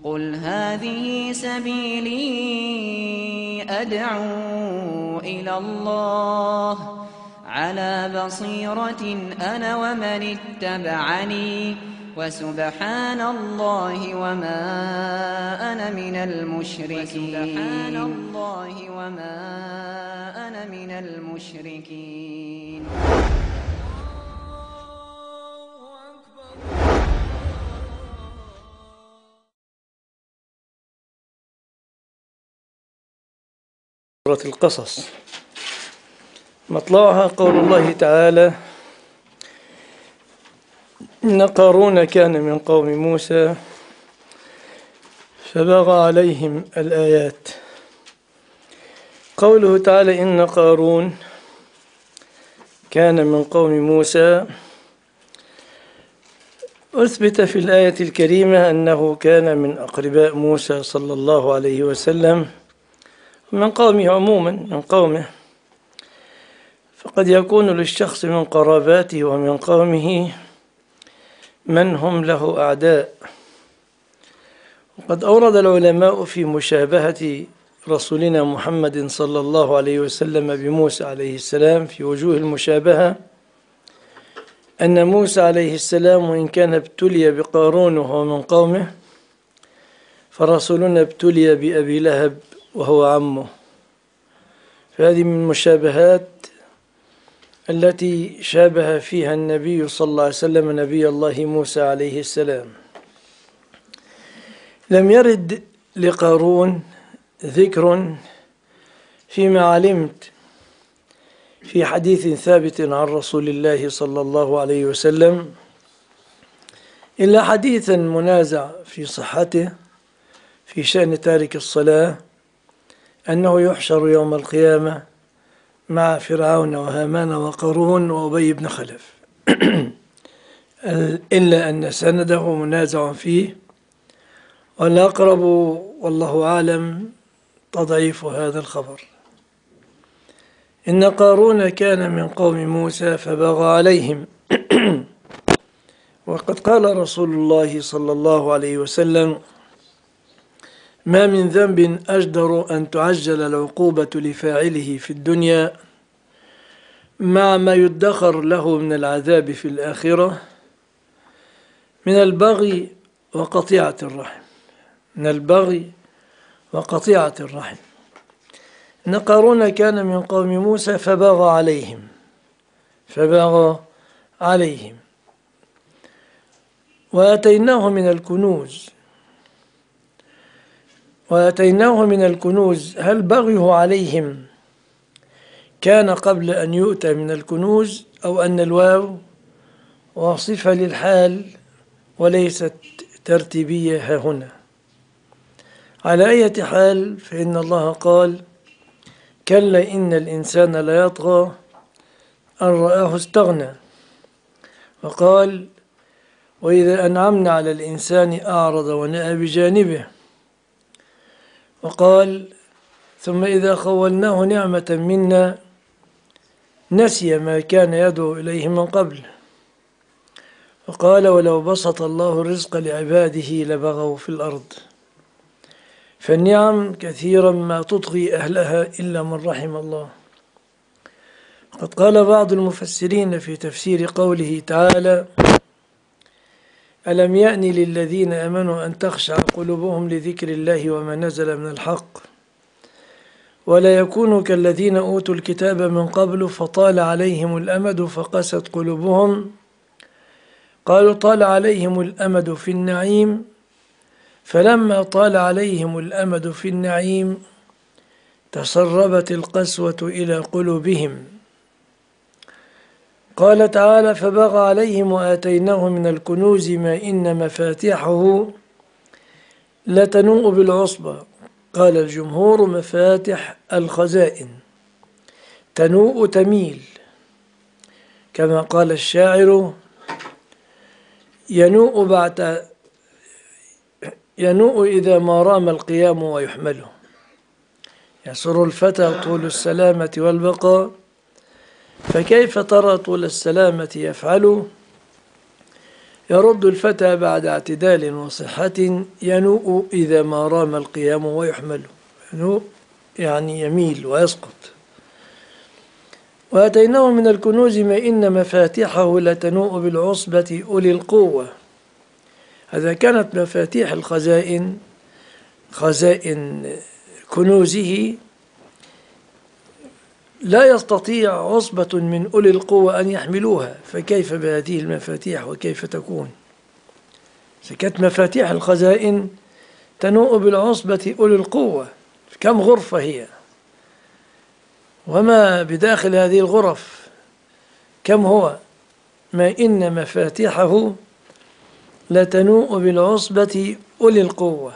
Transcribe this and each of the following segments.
قل هذه سبيلي أدعو إلى الله على بصيرة أنا ومن اتبعني وسبحان الله وما أنا من المشركين. سورة القصص مطلعها قول الله تعالى: إن قارون كان من قوم موسى فبغى عليهم الآيات. قوله تعالى إن قارون كان من قوم موسى، أثبت في الآية الكريمة أنه كان من أقرباء موسى صلى الله عليه وسلم، من قومه عموما، من قومه، فقد يكون للشخص من قراباته ومن قومه من هم له أعداء. وقد أورد العلماء في مشابهة رسولنا محمد صلى الله عليه وسلم بموسى عليه السلام في وجوه المشابهة أن موسى عليه السلام وإن كان ابتلي بقارون وهو من قومه، فرسولنا ابتلي بأبي لهب وهو عمه. فهذه من المشابهات التي شابه فيها النبي صلى الله عليه وسلم نبي الله موسى عليه السلام. لم يرد لقارون ذكر فيما علمت في حديث ثابت عن رسول الله صلى الله عليه وسلم إلا حديثا منازع في صحته في شأن تارك الصلاة، أنه يحشر يوم القيامة مع فرعون وهامان وقارون وأبي بن خلف إلا أن سنده منازع فيه، والأقرب والله أعلم تضعيف هذا الخبر. إن قارون كان من قوم موسى فبغى عليهم وقد قال رسول الله صلى الله عليه وسلم: ما من ذنب أجدر أن تعجل العقوبة لفاعله في الدنيا مع ما يدخر له من العذاب في الآخرة من البغي وقطيعة الرحم. إن قارون كان من قوم موسى فبغى عليهم وآتيناه من الكنوز. هل بغيه عليهم كان قبل أن يؤتى من الكنوز، أو أن الواو واصفة للحال وليست ترتيبية هنا؟ على أي حال فإن الله قال: كلا إن الإنسان ليطغى أن رآه استغنى. وقال: وإذا أنعمنا على الإنسان أعرض ونأى بجانبه. وقال: ثم إذا خولناه نعمة منا نسي ما كان يدعو إليه من قبل. وقال: ولو بسط الله الرزق لعباده لبغوا في الأرض. فالنعم كثيرا ما تطغي أهلها إلا من رحم الله. قد قال بعض المفسرين في تفسير قوله تعالى: ألم يأن للذين آمنوا أن تخشع قلوبهم لذكر الله وما نزل من الحق ولا يكونوا كالذين أوتوا الكتاب من قبل فطال عليهم الأمد فقست قلوبهم. قالوا: طال عليهم الأمد في النعيم، فلما طال عليهم الأمد في النعيم تسربت القسوة إلى قلوبهم. قال تعالى: فبغى عليهم وآتيناه من الكنوز ما إن مفاتحه لتنوء بالعصبة. قال الجمهور: مفاتح الخزائن، تنوء تميل، كما قال الشاعر: ينوء إذا ما رام القيام ويحمله. يسر الفتى طول السلامة والبقاء، فكيف ترى طول السلامة يفعل؟ يرد الفتى بعد اعتدال وصحة ينوء إذا ما رام القيام ويحمل. ينوء يعني يميل ويسقط. وآتيناه من الكنوز ما إن مفاتحه لتنوء بالعصبة أولي القوة. هذا كانت مفاتيح الخزائن، خزائن كنوزه، لا يستطيع عصبة من أولي القوة أن يحملوها، فكيف بهذه المفاتيح وكيف تكون؟ كانت مفاتيح الخزائن تنوء بالعصبة أولي القوة، كم غرفة هي؟ وما بداخل هذه الغرف كم هو؟ ما إن مفاتيحه لتنوء بالعصبة أولي القوة.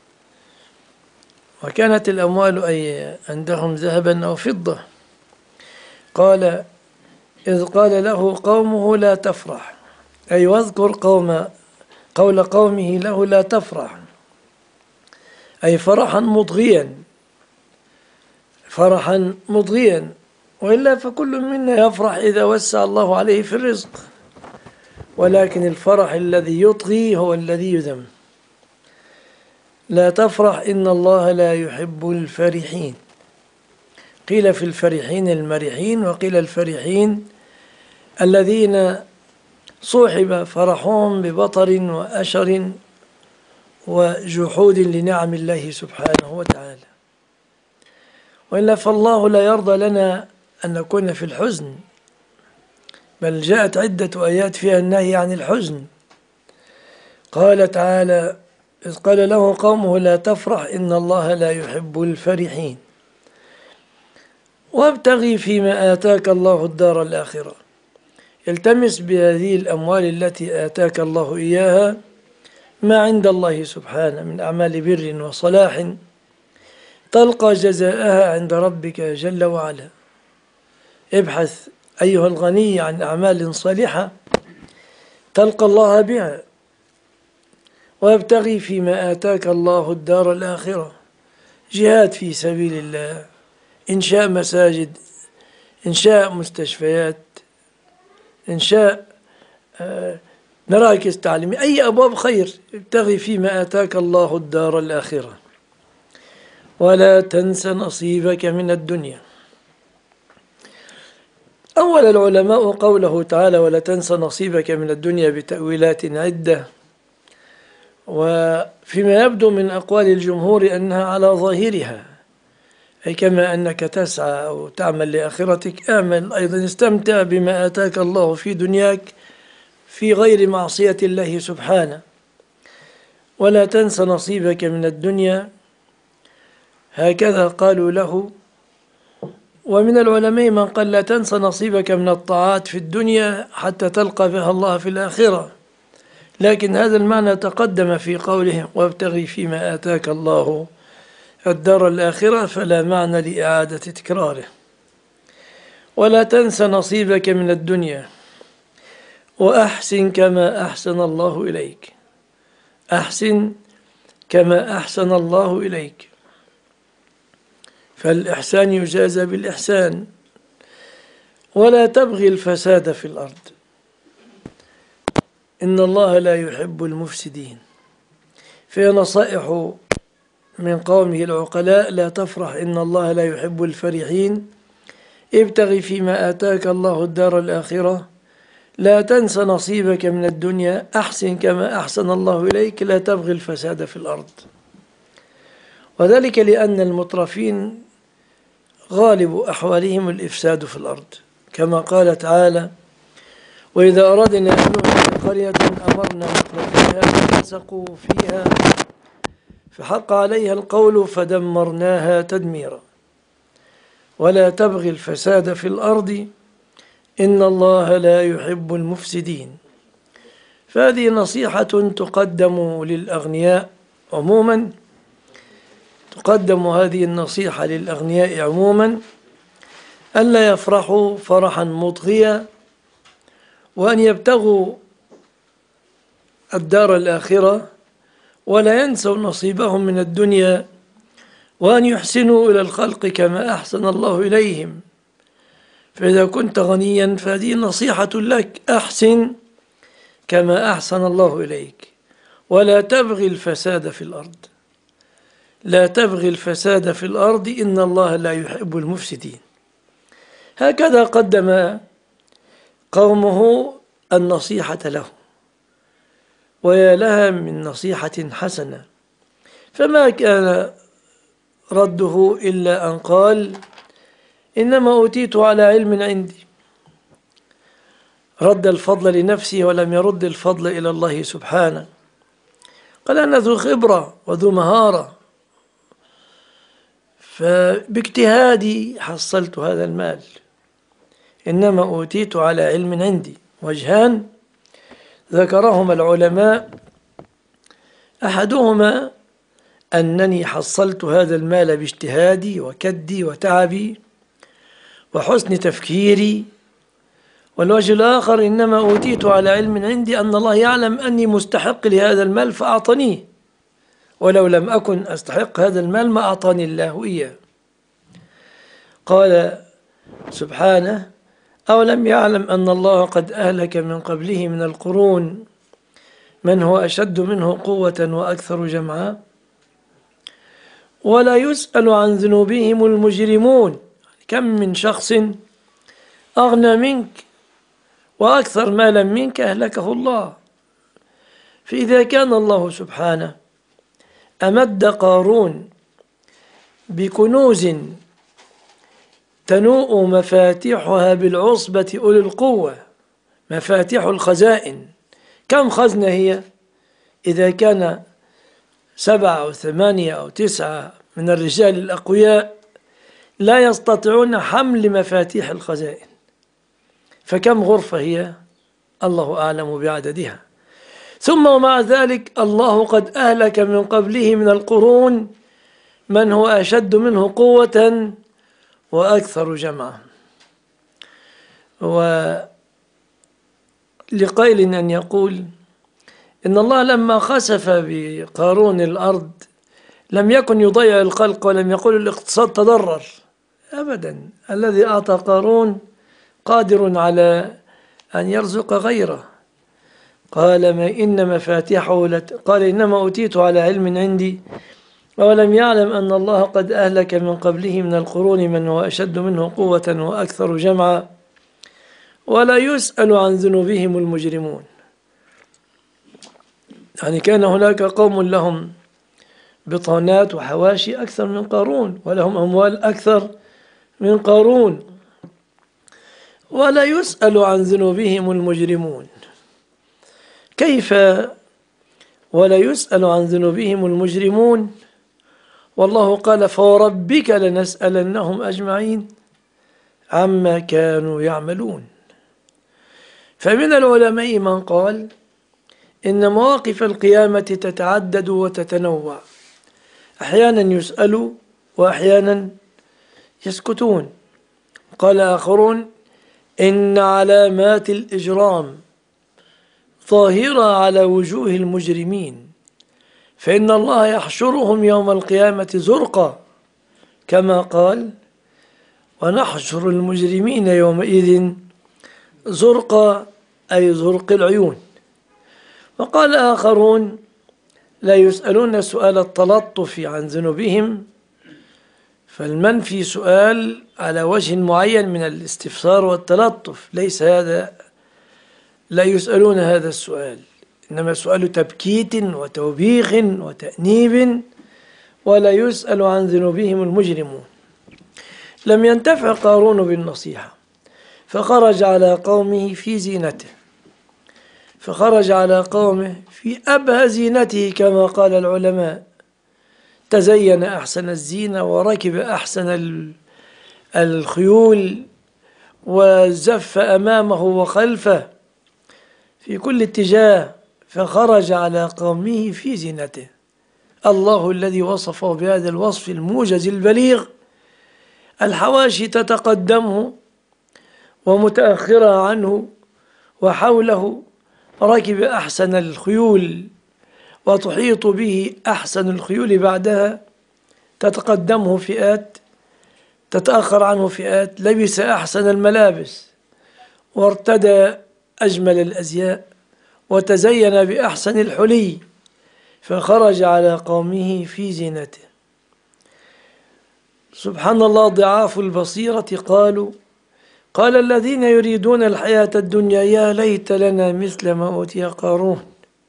وكانت الأموال أي عندهم ذهبا أو فضة. قال إذ قال له قومه لا تفرح، أي واذكر قول قومه له لا تفرح، أي فرحا مضغيا، فرحا مضغيا، وإلا فكل منا يفرح إذا وسع الله عليه في الرزق، ولكن الفرح الذي يطغي هو الذي يذم. لا تفرح إن الله لا يحب الفرحين. قيل في الفرحين المرحين، وقيل الفرحين الذين صوحب فرحهم ببطر وأشر وجحود لنعم الله سبحانه وتعالى. وإلا فالله لا يرضى لنا أن نكون في الحزن، بل جاءت عدة آيات فيها النهي عن الحزن. قال تعالى إذ قال له قومه لا تفرح إن الله لا يحب الفرحين وابتغي فيما آتاك الله الدار الآخرة. التمس بهذه الأموال التي آتاك الله إياها ما عند الله سبحانه من أعمال بر وصلاح تلقى جزاءها عند ربك جل وعلا. ابحث أيها الغني عن أعمال صالحة تلقى الله بها. وابتغي فيما آتاك الله الدار الآخرة، جهاد في سبيل الله، إنشاء مساجد، إنشاء مستشفيات، إنشاء مراكز تعليمية، أي أبواب خير. ابتغي فيما آتاك الله الدار الآخرة ولا تنس نصيبك من الدنيا. أول العلماء قوله تعالى ولا تنس نصيبك من الدنيا بتأويلات عدة، وفيما يبدو من أقوال الجمهور أنها على ظاهرها، أي كما أنك تسعى أو تعمل لآخرتك أعمل أيضا استمتع بما آتاك الله في دنياك في غير معصية الله سبحانه. ولا تنس نصيبك من الدنيا، هكذا قالوا له. ومن العلماء من قال لا تنس نصيبك من الطاعات في الدنيا حتى تلقى بها الله في الآخرة، لكن هذا المعنى تقدم في قوله وابتغي فيما آتاك الله الدار الآخرة، فلا معنى لإعادة تكراره. ولا تنس نصيبك من الدنيا وأحسن كما أحسن الله إليك. أحسن كما أحسن الله إليك، فالإحسان يجازى بالإحسان. ولا تبغي الفساد في الأرض إن الله لا يحب المفسدين. في نصائح من قومه العقلاء لا تفرح إن الله لا يحب الفرحين، ابتغي فيما آتاك الله الدار الآخرة، لا تنس نصيبك من الدنيا، أحسن كما أحسن الله إليك، لا تبغي الفساد في الأرض. وذلك لأن المترفين غالب أحوالهم الإفساد في الأرض، كما قال تعالى وإذا أردنا أن نهلك قرية أمرنا مترفيها ففسقوا فيها فحق عليها القول فدمرناها تدميرا. ولا تبغي الفساد في الأرض إن الله لا يحب المفسدين. فهذه نصيحة تقدم للأغنياء عموما، تقدم هذه النصيحة للأغنياء عموما ألا يفرحوا فرحا مطغيا، وأن يبتغوا الدار الآخرة ولا ينسوا نصيبهم من الدنيا، وأن يحسنوا إلى الخلق كما أحسن الله إليهم. فإذا كنت غنيا فهذه نصيحة لك، أحسن كما أحسن الله إليك، ولا تبغي الفساد في الأرض. لا تبغي الفساد في الأرض إن الله لا يحب المفسدين. هكذا قدم قومه النصيحة له، ويا لها من نصيحة حسنة. فما كان رده إلا أن قال إنما أوتيت على علم عندي. رد الفضل لنفسه ولم يرد الفضل إلى الله سبحانه. قال أنا ذو خبرة وذو مهارة، فباجتهادي حصلت هذا المال. إنما أوتيت على علم عندي. وجهان ذكرهما العلماء، أحدهما أنني حصلت هذا المال باجتهادي وكدي وتعبي وحسن تفكيري، والوجه الآخر إنما أوتيت على علم عندي أن الله يعلم أني مستحق لهذا المال فأعطنيه، ولو لم أكن أستحق هذا المال ما أعطاني الله إياه. قال سبحانه أولم يعلم أن الله قد أهلك من قبله من القرون من هو أشد منه قوة وأكثر جمعا ولا يسأل عن ذنوبهم المجرمون. كم من شخص أغنى منك وأكثر مالا منك أهلكه الله. فإذا كان الله سبحانه أمد قارون بكنوز تنوء مفاتيحها بالعصبة أولي القوة، مفاتيح الخزائن، كم خزنة هي؟ إذا كان 7 أو 8 أو 9 من الرجال الأقوياء لا يستطيعون حمل مفاتيح الخزائن، فكم غرفة هي؟ الله أعلم بعددها. ثم ومع ذلك الله قد أهلك من قبله من القرون من هو أشد منه قوة وأكثر جمعا. ولقيل أن يقول إن الله لما خسف بقارون الأرض لم يكن يضيع الخلق ولم يقل الاقتصاد تضرر أبدا. الذي أعطى قارون قادر على أن يرزق غيره. قال ما إن مفاتيحه قال إنما أوتيت على علم عندي ولم يعلم أن الله قد أهلك من قبله من القرون من هو أشد منه قوة وأكثر جمعا ولا يسأل عن ذنوبهم المجرمون. يعني كان هناك قوم لهم بطانات وحواشي أكثر من قارون ولهم أموال أكثر من قارون ولا يسأل عن ذنوبهم المجرمون. كيف ولا يسأل عن ذنوبهم المجرمون والله قال فوربك لنسألنهم أجمعين عما كانوا يعملون. فمن العلماء من قال إن مواقف القيامة تتعدد وتتنوع، أحيانا يسألوا وأحيانا يسكتون. قال آخرون إن علامات الإجرام ظاهرة على وجوه المجرمين فإن الله يحشرهم يوم القيامة زرقا كما قال ونحشر المجرمين يومئذ زرقا أي زرق العيون. وقال آخرون لا يسألون سؤال التلطف عن ذنوبهم، فالمنفي سؤال على وجه معين من الاستفسار والتلطف، ليس هذا، لا يسألون هذا السؤال، إنما سؤال تبكيت وتوبيخ وتأنيب. ولا يسأل عن ذنوبهم المجرمون. لم ينتفع قارون بالنصيحة فخرج على قومه في زينته، فخرج على قومه في أبهى زينته كما قال العلماء، تزين أحسن الزينة وركب أحسن الخيول وزف أمامه وخلفه في كل اتجاه، فخرج على قومه في زينته. الله الذي وصفه بهذا الوصف الموجز البليغ، الحواشي تتقدمه ومتأخرة عنه وحوله ركب أحسن الخيول وتحيط به أحسن الخيول بعدها، تتقدمه فئات تتأخر عنه فئات، لبس أحسن الملابس وارتدى أجمل الأزياء وتزين بأحسن الحلي فخرج على قومه في زينته. سبحان الله، ضعاف البصيرة قال الذين يريدون الحياة الدنيا يا ليت لنا مثل ما أوتي قارون.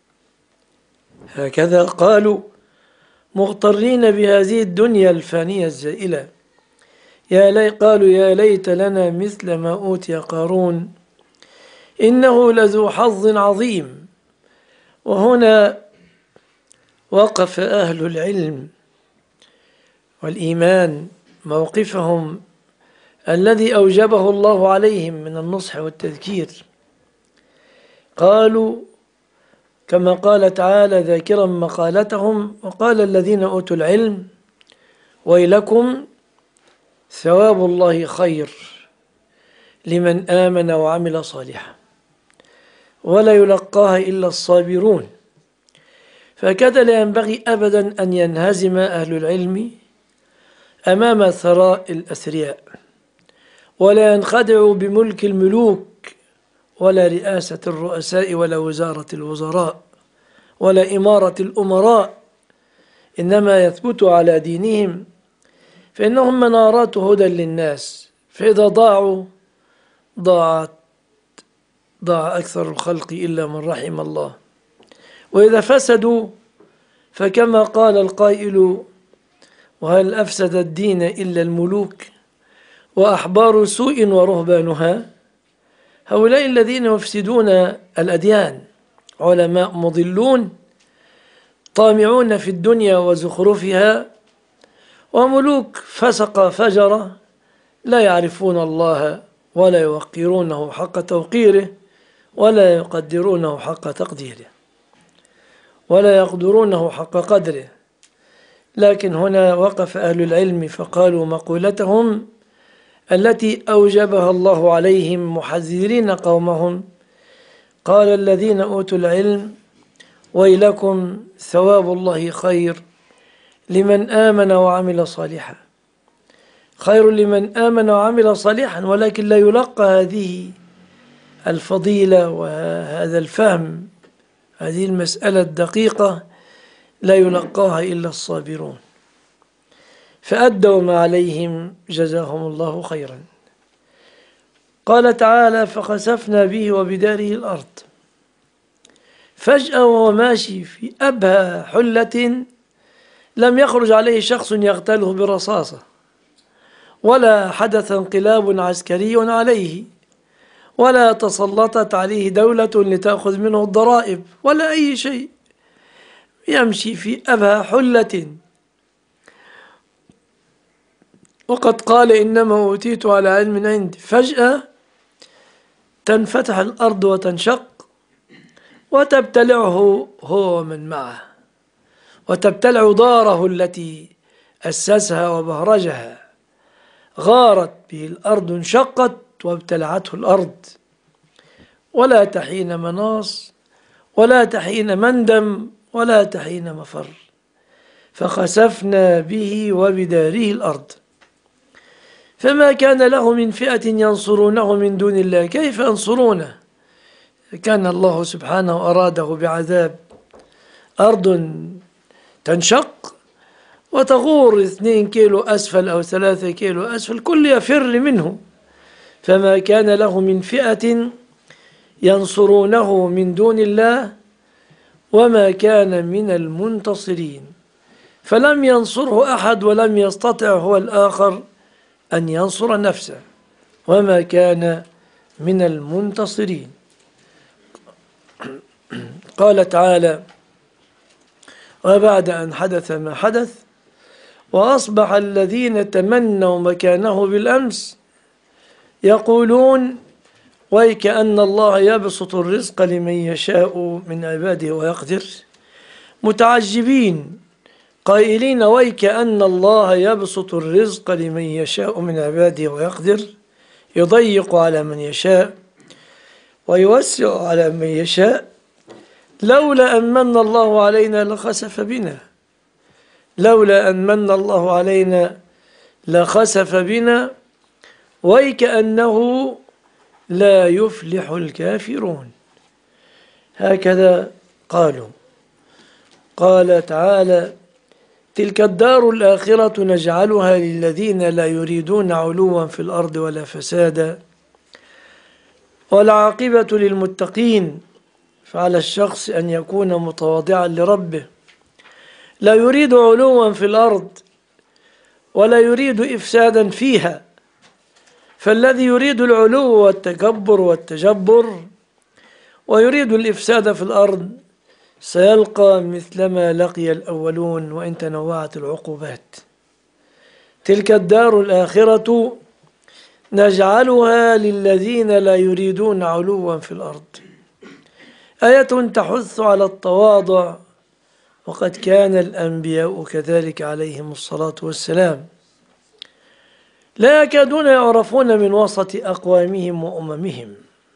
هكذا قالوا مغترين بهذه الدنيا الفانية الزائلة. قالوا يا ليت لنا مثل ما أوتي قارون إنه لذو حظ عظيم. وهنا وقف أهل العلم والإيمان موقفهم الذي أوجبه الله عليهم من النصح والتذكير. قالوا كما قال تعالى ذاكرا مقالتهم: وقال الذين أوتوا العلم ويلكم ثواب الله خير لمن آمن وعمل صالحا ولا يلقاها إلا الصابرون. فكذا لا ينبغي أبدا أن ينهزم أهل العلم أمام ثراء الأثرياء، ولا ينخدعوا بملك الملوك ولا رئاسة الرؤساء ولا وزارة الوزراء ولا إمارة الأمراء، إنما يثبتوا على دينهم، فإنهم منارات هدى للناس. فإذا ضاعوا ضاع أكثر الخلق إلا من رحم الله، وإذا فسدوا فكما قال القائل: وهل أفسد الدين إلا الملوك وأحبار سوء ورهبانها. هؤلاء الذين يفسدون الأديان علماء مضلون طامعون في الدنيا وزخرفها، وملوك فسق فجر لا يعرفون الله ولا يوقرونه حق توقيره ولا يقدرونه حق تقديره ولا يقدرونه حق قدره. لكن هنا وقف أهل العلم فقالوا مقولتهم التي أوجبها الله عليهم محذرين قومهم: قال الذين أوتوا العلم ويلكم ثواب الله خير لمن آمن وعمل صالحا. خير لمن آمن وعمل صالحا، ولكن لا يلقى هذه الفضيلة وهذا الفهم، هذه المسألة الدقيقة لا يلقاها إلا الصابرون. فأدوا ما عليهم جزاهم الله خيرا. قال تعالى: فخسفنا به وبداره الأرض. فجأة وهو ماشي في أبهى حلة لم يخرج عليه شخص يقتله برصاصة، ولا حدث انقلاب عسكري عليه، ولا تسلطت عليه دولة لتأخذ منه الضرائب ولا أي شيء. يمشي في أبهى حلة، وقد قال إنما أوتيت على علم عندي. فجأة تنفتح الأرض وتنشق وتبتلعه هو ومن معه، وتبتلع داره التي أسسها وبهرجها. غارت به الأرض، انشقت وابتلعته الأرض، ولا تحين مناص ولا تحين مندم ولا تحين مفر. فخسفنا به وبداره الأرض فما كان له من فئة ينصرونه من دون الله. كيف ينصرونه؟ كان الله سبحانه أراده بعذاب. أرض تنشق وتغور 2 كيلو أسفل أو 3 كيلو أسفل، كل يفر منه. فما كان له من فئة ينصرونه من دون الله وما كان من المنتصرين. فلم ينصره أحد ولم يستطع هو الآخر أن ينصر نفسه، وما كان من المنتصرين. قال تعالى: وبعد أن حدث ما حدث وأصبح الذين تمنوا مكانه بالأمس يقولون ويكأن الله يبسط الرزق لمن يشاء من عباده ويقدر، متعجبين قائلين ويكأن الله يبسط الرزق لمن يشاء من عباده ويقدر، يضيق على من يشاء ويوسع على من يشاء. لولا أن من الله علينا لخسف بنا، لولا أن من الله علينا لخسف بنا ويكأنه لا يفلح الكافرون. هكذا قالوا. قال تعالى: تلك الدار الآخرة نجعلها للذين لا يريدون علوا في الأرض ولا فسادا والعاقبة للمتقين. فعلى الشخص أن يكون متواضعا لربه، لا يريد علوا في الأرض ولا يريد إفسادا فيها. فالذي يريد العلو والتكبر والتجبر ويريد الإفساد في الأرض سيلقى مثلما لقي الأولون وإن تنوعت العقوبات. تلك الدار الآخرة نجعلها للذين لا يريدون علوا في الأرض. آية تحث على التواضع، وقد كان الأنبياء كذلك عليهم الصلاة والسلام، لا يكادون يعرفون من وسط أقوامهم وأممهم.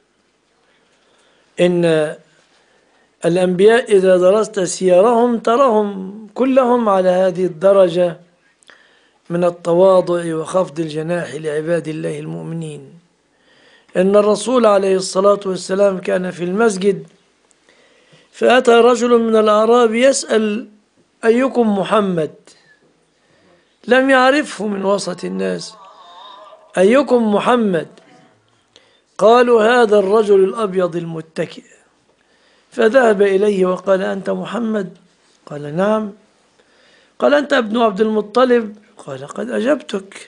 إن الأنبياء إذا درست سيرهم تراهم كلهم على هذه الدرجة من التواضع وخفض الجناح لعباد الله المؤمنين. إن الرسول عليه الصلاة والسلام كان في المسجد، فأتى رجل من الأعراب يسأل: أيكم محمد؟ لم يعرفه من وسط الناس. أيكم محمد؟ قالوا: هذا الرجل الأبيض المتكئ. فذهب إليه وقال: أنت محمد؟ قال: نعم. قال: أنت ابن عبد المطلب؟ قال: قد أجبتك.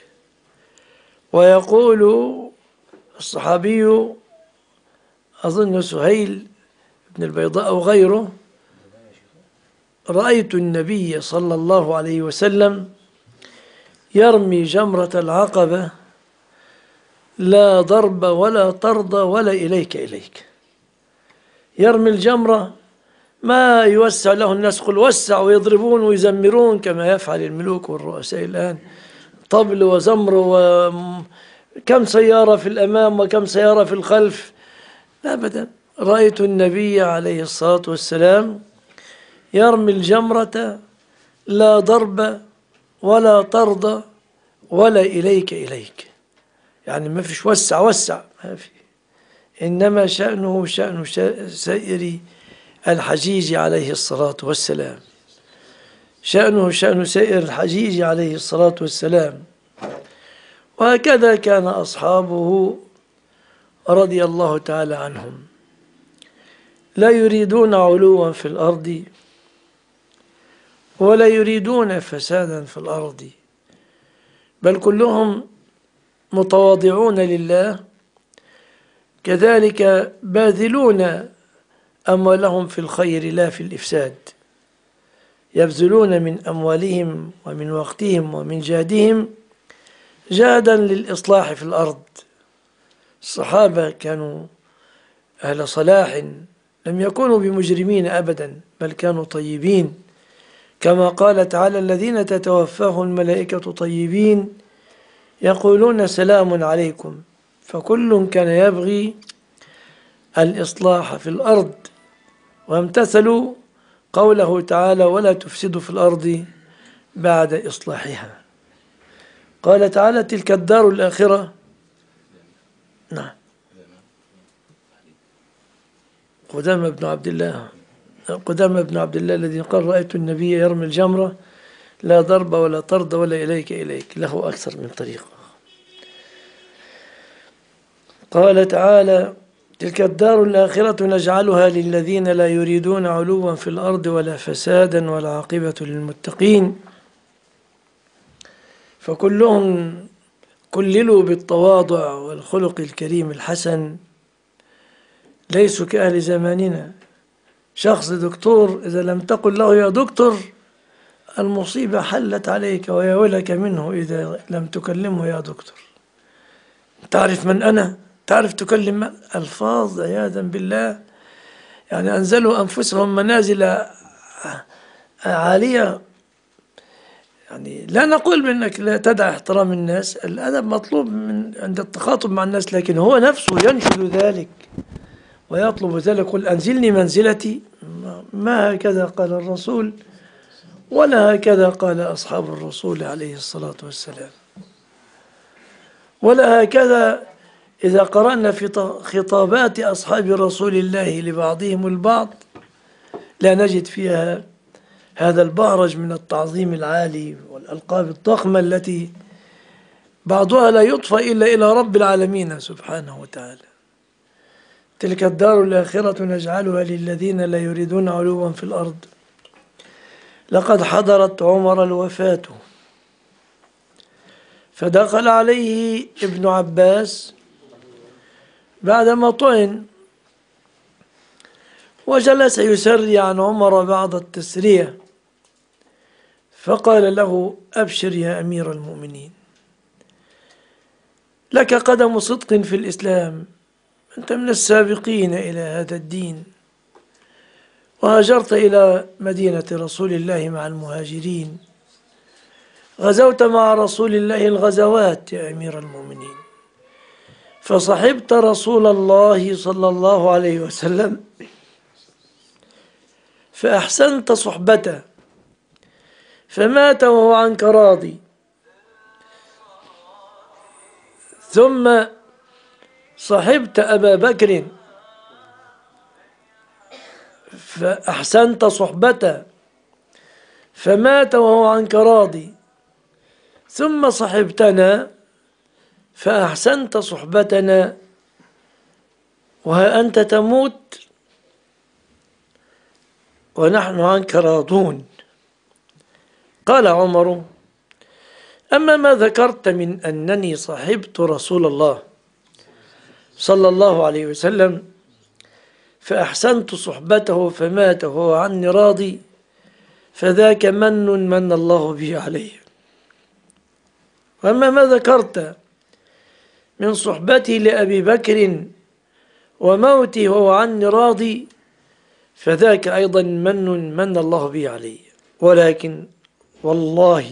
ويقول الصحابي أظن سهيل بن البيضاء أو غيره: رأيت النبي صلى الله عليه وسلم يرمي جمرة العقبة لا ضرب ولا طرد ولا إليك. يرمي الجمرة، ما يوسع له الناس، قل وسع ويضربون ويزمرون كما يفعل الملوك والرؤساء الآن، طبل وزمر وكم سيارة في الأمام وكم سيارة في الخلف. أبدا، رأيت النبي عليه الصلاة والسلام يرمي الجمرة لا ضرب ولا طرد ولا إليك، يعني ما فيش وسع ما في، إنما شأنه شأن سائر الحجيج عليه الصلاة والسلام، شأنه شأن سائر الحجيج عليه الصلاة والسلام. وهكذا كان أصحابه رضي الله تعالى عنهم، لا يريدون علوا في الأرض ولا يريدون فسادا في الأرض، بل كلهم متواضعون لله، كذلك باذلون أموالهم في الخير لا في الإفساد، يبذلون من أموالهم ومن وقتهم ومن جهدهم جهدا للإصلاح في الأرض. الصحابة كانوا أهل صلاح، لم يكونوا بمجرمين أبدا، بل كانوا طيبين، كما قال تعالى: الذين تتوفاهم الملائكة طيبين يقولون سلام عليكم. فكل كان يبغي الإصلاح في الأرض، وامتثلوا قوله تعالى: ولا تفسدوا في الأرض بعد إصلاحها. قال تعالى: تلك الدار الآخرة. نعم، قدامة بن عبد الله الذي قال: رأيت النبي يرمي الجمرة لا ضرب ولا طرد ولا إليك، له أكثر من طريقة. قال تعالى: تلك الدار الآخرة نجعلها للذين لا يريدون علوا في الأرض ولا فسادا والعاقبة للمتقين. فكلهم كللوا بالتواضع والخلق الكريم الحسن، ليسوا كأهل زماننا. شخص دكتور إذا لم تقل له يا دكتور المصيبة حلت عليك، ويا ولك منه إذا لم تكلمه يا دكتور. تعرف من أنا؟ تعرف تكلم من؟ ألفاظ عياذا بالله، يعني أنزلوا أنفسهم منازل عالية. يعني لا نقول بأنك لا تدع احترام الناس، الأدب مطلوب من عند التخاطب مع الناس، لكن هو نفسه ينشد ذلك ويطلب ذلك: قل أنزلني منزلتي. ما هكذا قال الرسول، ولا هكذا قال أصحاب الرسول عليه الصلاة والسلام، ولا هكذا إذا قرأنا في خطابات أصحاب رسول الله لبعضهم البعض لا نجد فيها هذا البهرج من التعظيم العالي والألقاب الضخمة التي بعضها لا يضفى إلا إلى رب العالمين سبحانه وتعالى. تلك الدار الآخرة نجعلها للذين لا يريدون علوا في الأرض. لقد حضرت عمر الوفاة فدخل عليه ابن عباس بعدما طعن وجلس يسري عن عمر بعض التسرية، فقال له: أبشر يا أمير المؤمنين، لك قدم صدق في الإسلام، أنت من السابقين إلى هذا الدين، وهاجرت إلى مدينة رسول الله مع المهاجرين، غزوت مع رسول الله الغزوات يا أمير المؤمنين، فصحبت رسول الله صلى الله عليه وسلم فأحسنت صحبته فمات وهو عنك راضي، ثم صحبت أبا بكر فأحسنت صحبته فمات وهو عنك راضي، ثم صحبتنا فأحسنت صحبتنا وها أنت تموت ونحن عنك راضون. قال عمر: أما ما ذكرت من أنني صحبت رسول الله صلى الله عليه وسلم فأحسنت صحبته فمات وهو عني راضي، فذاك من الله به علي. وأما ما ذكرت من صحبتي لأبي بكر وموتي وهو عني راضي، فذاك أيضا من الله به علي. ولكن والله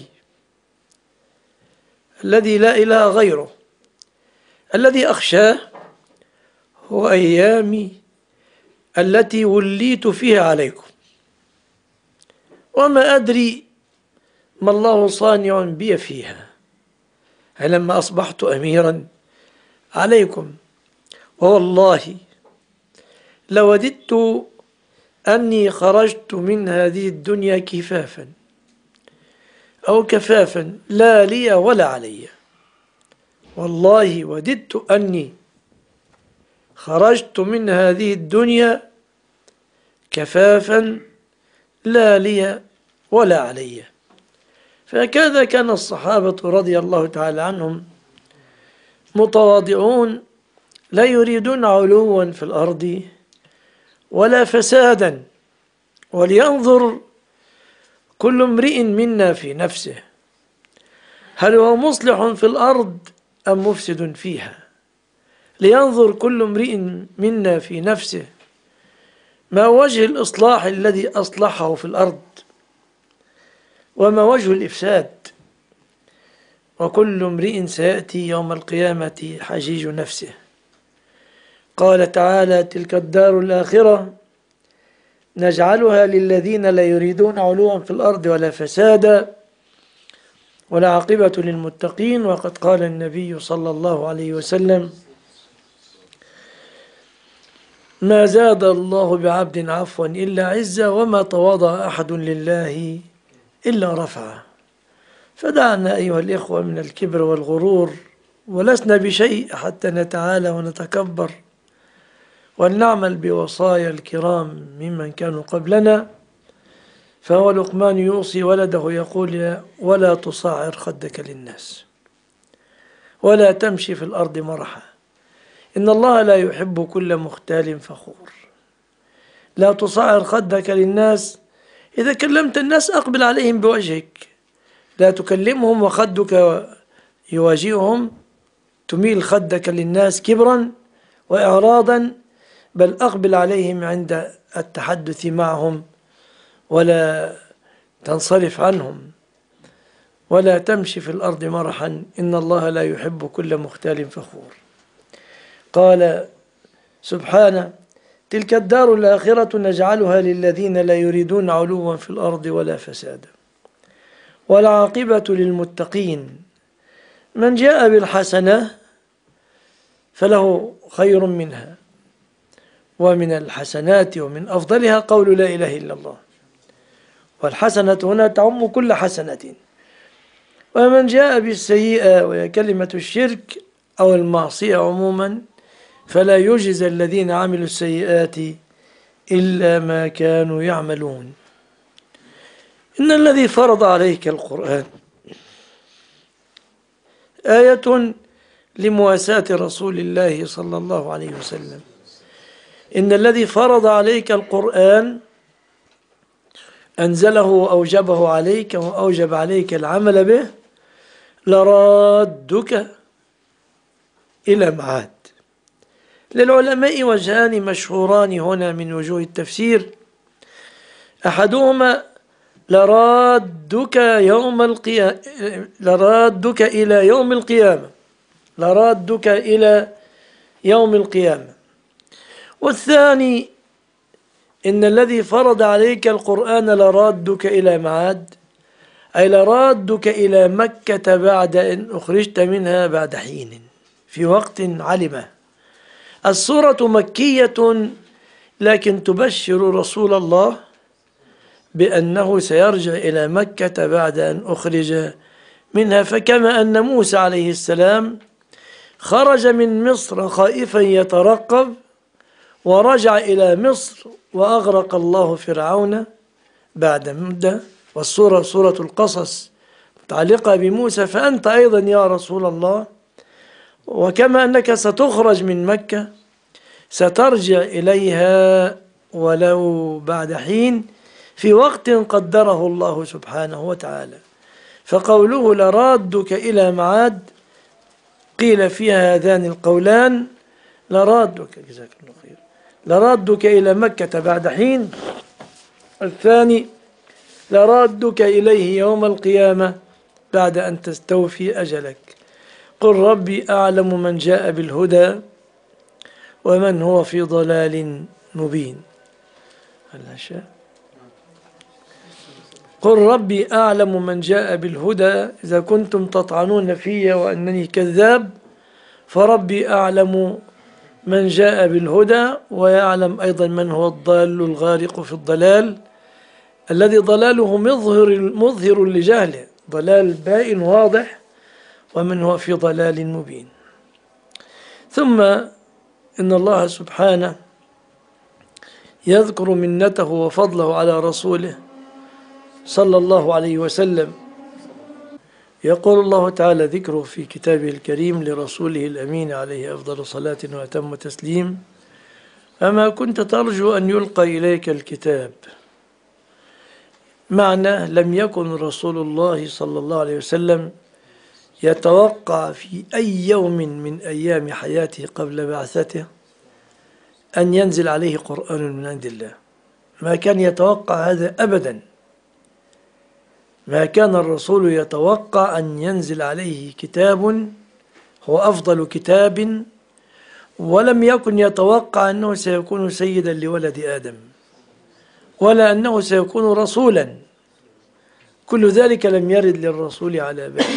الذي لا إله غيره الذي أخشاه هو أيامي التي وليت فيها عليكم، وما أدري ما الله صانع بي فيها لما أصبحت أميرا عليكم. والله لوددت أني خرجت من هذه الدنيا كفافا أو كفافا لا لي ولا علي. والله وددت أني خرجت من هذه الدنيا كفافا لا لي ولا علي. فهكذا كان الصحابة رضي الله تعالى عنهم متواضعون، لا يريدون علوا في الأرض ولا فسادا، ولينظر كل امرئ منا في نفسه هل هو مصلح في الأرض أم مفسد فيها. لينظر كل امرئ منا في نفسه ما وجه الإصلاح الذي أصلحه في الأرض وما وجه الإفساد، وكل امرئ سيأتي يوم القيامة حجيج نفسه. قال تعالى: تلك الدار الآخرة نجعلها للذين لا يريدون علوا في الأرض ولا فسادا والعاقبة للمتقين. وقد قال النبي صلى الله عليه وسلم: ما زاد الله بعبد عفوا إلا عزا وما تواضع أحد لله إلا رفعه. فدعنا أيها الإخوة من الكبر والغرور، ولسنا بشيء حتى نتعالى ونتكبر، ولنعمل بوصايا الكرام ممن كانوا قبلنا. فهو لقمان يوصي ولده يقول: ولا تصعر خدك للناس ولا تمشي في الأرض مرحا إن الله لا يحب كل مختال فخور. لا تصعر خدك للناس، إذا كلمت الناس أقبل عليهم بوجهك، لا تكلمهم وخدك يواجههم، تميل خدك للناس كبرا وإعراضا، بل أقبل عليهم عند التحدث معهم ولا تنصرف عنهم. ولا تمشي في الأرض مرحا إن الله لا يحب كل مختال فخور. قال سبحانه: تلك الدار الآخرة نجعلها للذين لا يريدون علوا في الأرض ولا فسادا والعاقبة للمتقين. من جاء بالحسنة فله خير منها، ومن الحسنات ومن أفضلها قول لا إله إلا الله، والحسنة هنا تعم كل حسنة. ومن جاء بالسيئة وهي كلمة الشرك أو المعصية عموما فلا يجزى الذين عملوا السيئات إلا ما كانوا يعملون. إن الذي فرض عليك القرآن آية لمواساة رسول الله صلى الله عليه وسلم. إن الذي فرض عليك القرآن أنزله وأوجبه عليك وأوجب عليك العمل به لرادك إلى معاد. للعلماء وجهان مشهوران هنا من وجوه التفسير، أحدهما لرادك يوم القيامة، لرادك إلى يوم القيامة، لرادك إلى يوم القيامة. والثاني إن الذي فرض عليك القرآن لرادك إلى معاد، أي لرادك إلى مكة بعد أن أخرجت منها بعد حين في وقت علمه. السورة مكية لكن تبشر رسول الله بأنه سيرجع إلى مكة بعد أن أخرج منها. فكما أن موسى عليه السلام خرج من مصر خائفا يترقب ورجع إلى مصر وأغرق الله فرعون بعد مدة، والسورة سورة القصص متعلقة بموسى، فأنت أيضا يا رسول الله وكما أنك ستخرج من مكة سترجع إليها ولو بعد حين في وقت قدره الله سبحانه وتعالى. فقوله لرادك إلى معاد قيل فيها هذان القولان، لرادك جزاك الله خير، لرادك إلى مكة بعد حين، الثاني لرادك إليه يوم القيامة بعد أن تستوفي أجلك. قل ربي أعلم من جاء بالهدى ومن هو في ضلال مبين. قل ربي أعلم من جاء بالهدى، إذا كنتم تطعنون في وأنني كذاب فربي أعلم من جاء بالهدى، ويعلم أيضا من هو الضال الغارق في الضلال الذي ضلاله مظهر لجهله، ضلال بائن واضح، ومن هو في ضلال مبين. ثم إن الله سبحانه يذكر منته وفضله على رسوله صلى الله عليه وسلم. يقول الله تعالى ذكره في كتابه الكريم لرسوله الأمين عليه أفضل صلاة وأتم تسليم: أما كنت ترجو أن يلقى إليك الكتاب. معنى لم يكن رسول الله صلى الله عليه وسلم يتوقع في أي يوم من أيام حياته قبل بعثته أن ينزل عليه قرآن من عند الله، ما كان يتوقع هذا أبدا. ما كان الرسول يتوقع أن ينزل عليه كتاب هو أفضل كتاب، ولم يكن يتوقع أنه سيكون سيدا لولد آدم، ولا أنه سيكون رسولا. كل ذلك لم يرد للرسول على بال،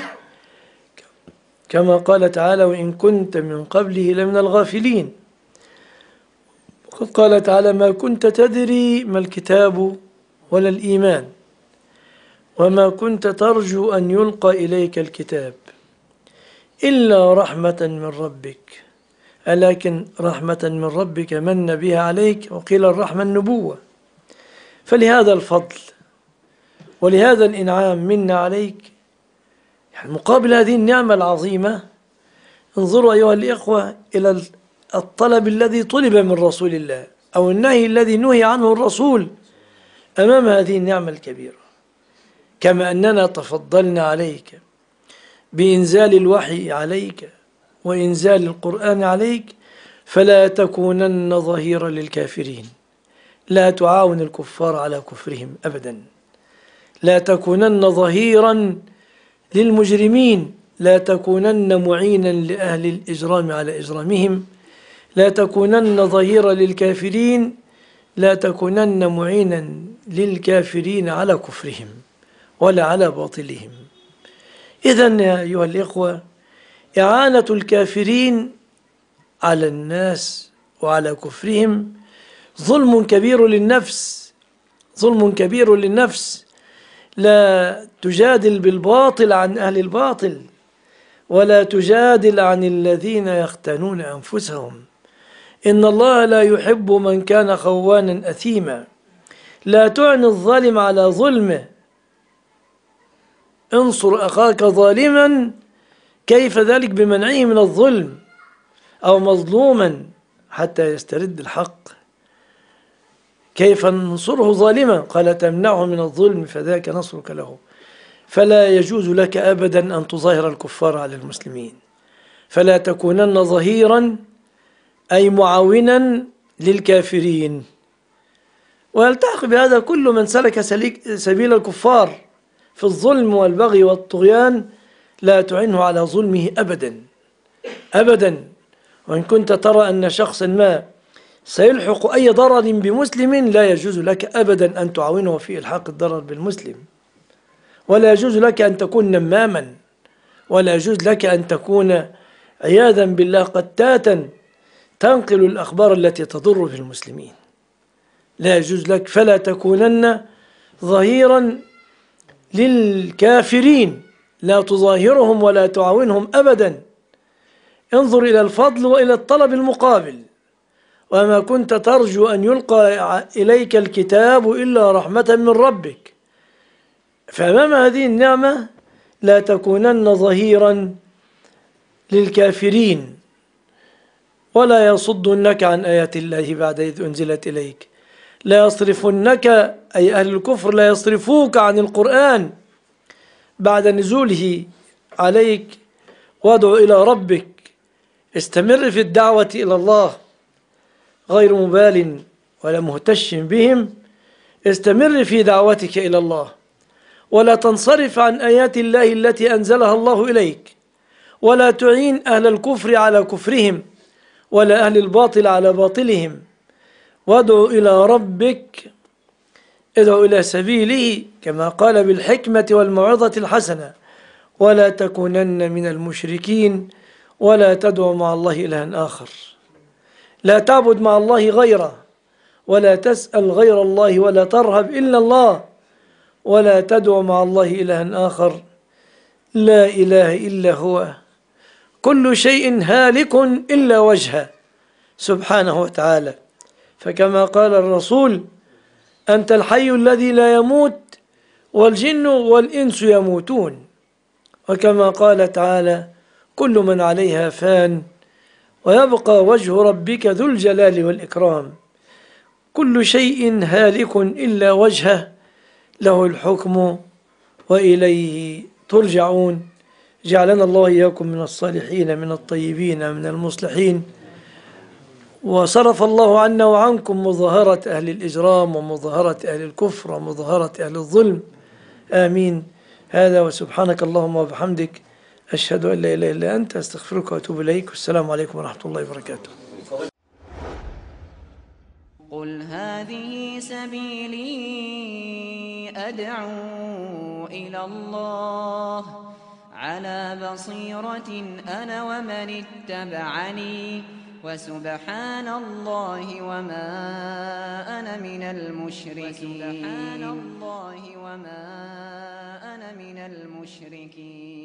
كما قال تعالى: وإن كنت من قبله لمن الغافلين. وقد قال تعالى: ما كنت تدري ما الكتاب ولا الإيمان وما كنت ترجو أن يلقى إليك الكتاب إلا رحمة من ربك. لكن رحمة من ربك من بها عليك، وقيل الرحمة النبوة. فلهذا الفضل ولهذا الإنعام منا عليك، يعني مقابل هذه النعمة العظيمة، انظروا أيها الإخوة إلى الطلب الذي طلب من رسول الله أو النهي الذي نهي عنه الرسول أمام هذه النعمة الكبيرة. كما أننا تفضلنا عليك بإنزال الوحي عليك وإنزال القرآن عليك، فلا تكونن ظهيرا للكافرين، لا تعاون الكفار على كفرهم أبدا، لا تكونن ظهيرا للمجرمين، لا تكونن معينا لأهل الإجرام على إجرامهم، لا تكونن ظهيرا للكافرين، لا تكونن معينا للكافرين على كفرهم ولا على باطلهم. إذن يا أيها الإخوة، إعانة الكافرين على الناس وعلى كفرهم ظلم كبير للنفس، ظلم كبير للنفس. لا تجادل بالباطل عن أهل الباطل، ولا تجادل عن الذين يختانون أنفسهم. إن الله لا يحب من كان خوانا أثيما. لا تعن الظالم على ظلمه، انصر أخاك ظالما، كيف ذلك بمنعه من الظلم أو مظلوما حتى يسترد الحق. كيف ننصره ظالما؟ قال تمنعه من الظلم فذاك نصرك له. فلا يجوز لك أبدا أن تظاهر الكفار على المسلمين، فلا تكونن ظهيرا أي معاونا للكافرين. ويلتحق بهذا كل من سلك سبيل الكفار في الظلم والبغي والطغيان، لا تعنه على ظلمه أبدا أبدا. وإن كنت ترى أن شخصا ما سيلحق أي ضرر بمسلم، لا يجوز لك أبدا أن تعاونه في إلحاق الضرر بالمسلم، ولا يجوز لك أن تكون نماما، ولا يجوز لك أن تكون عياذا بالله قتاتا تنقل الأخبار التي تضر بالمسلمين. لا يجوز لك، فلا تكونن ظهيرا للكافرين، لا تظاهرهم ولا تعاونهم أبدا. انظر إلى الفضل وإلى الطلب المقابل. وما كنت ترجو أن يلقى إليك الكتاب إلا رحمة من ربك. فأمام هذه النعمة لا تكونن ظهيرا للكافرين، ولا يصدنك عن آيات الله بعد إذ أنزلت إليك. لا يصرفنك أي أهل الكفر لا يصرفوك عن القرآن بعد نزوله عليك. وادع إلى ربك، استمر في الدعوة إلى الله غير مبال ولا مهتش بهم. استمر في دعوتك إلى الله، ولا تنصرف عن آيات الله التي أنزلها الله إليك، ولا تعين أهل الكفر على كفرهم، ولا أهل الباطل على باطلهم. وادع إلى ربك، ادع إلى سبيله كما قال بالحكمة والموعظة الحسنة، ولا تكونن من المشركين، ولا تدع مع الله إلها آخر. لا تعبد مع الله غيره، ولا تسأل غير الله، ولا ترهب إلا الله، ولا تدع مع الله إلها آخر. لا إله إلا هو، كل شيء هالك إلا وجهه سبحانه وتعالى. فكما قال الرسول: أنت الحي الذي لا يموت والجن والإنس يموتون. وكما قال تعالى: كل من عليها فان ويبقى وجه ربك ذو الجلال والإكرام. كل شيء هالك إلا وجهه، له الحكم وإليه ترجعون. جعلنا الله إياكم من الصالحين من الطيبين من المصلحين، وصرف الله عنا وعنكم مظاهرة أهل الإجرام ومظاهرة أهل الكفر ومظاهرة أهل الظلم. آمين. هذا، وسبحانك اللهم وبحمدك، أشهد أن لا إله إلا أنت، أستغفرك وأتوب إليك. والسلام عليكم ورحمة الله وبركاته. قل هذه سبيلي أدعو إلى الله على بصيرة أنا ومن اتبعني، وسبحان الله وما أنا من المشركين.